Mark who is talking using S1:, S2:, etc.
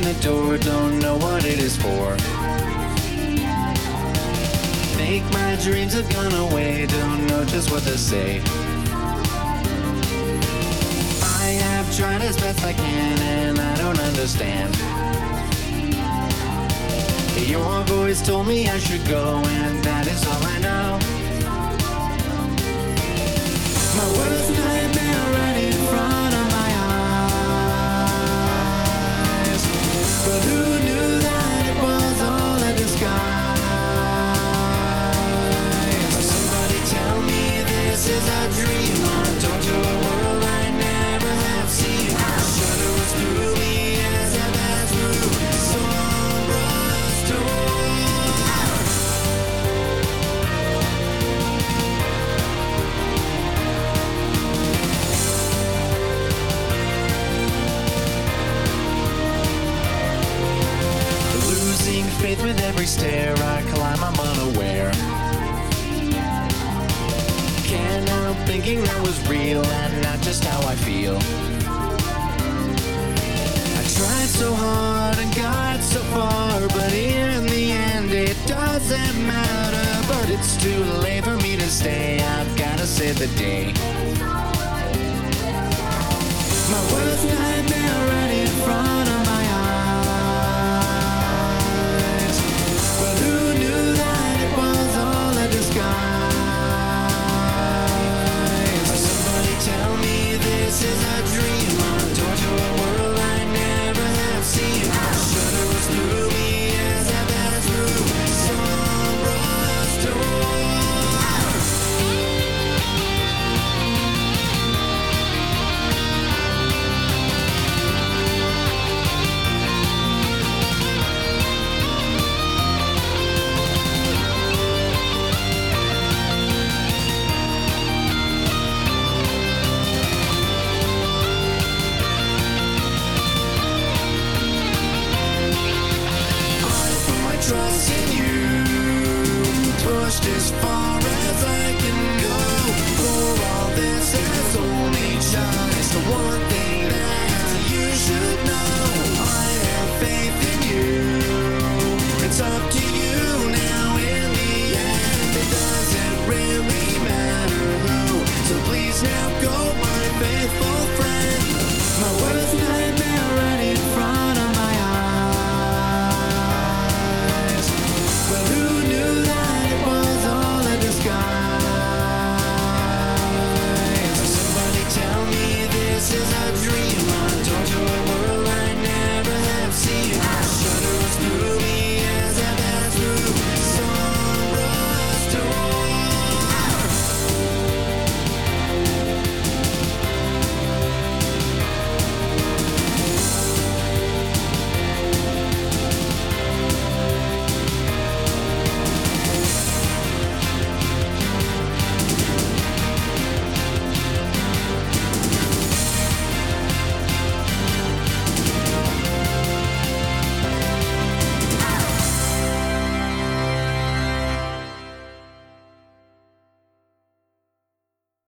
S1: the door, don't know what it is for. Think my dreams have gone away, don't know just what to say. I have tried as best I can and I don't understand. Your voice told me I should go and that is all I know. My worst nightmare right in front of my eyes. But who knew that it was all a disguise? Somebody tell me this is a dream. I'm torn to a world I never have seen. A shudder was through me as I passed through Sombra's door. Losing faith with every stair I climb, I'm unaware. Can't help thinking that was real and not just how I feel. I tried so hard and got so far, but in the end it doesn't matter. But it's too late for me to stay, I've gotta save the day. My worst nightmare right in front of my eyes. But who knew that it was all a disguise? Somebody tell me this is a dream. I'm torn to a world I never have seen. A shudder was through me as I passed through Sombra's door. Trust in you, pushed as far as I can go. For all this, there's only just the one thing that you should know. I have faith in you. It's up to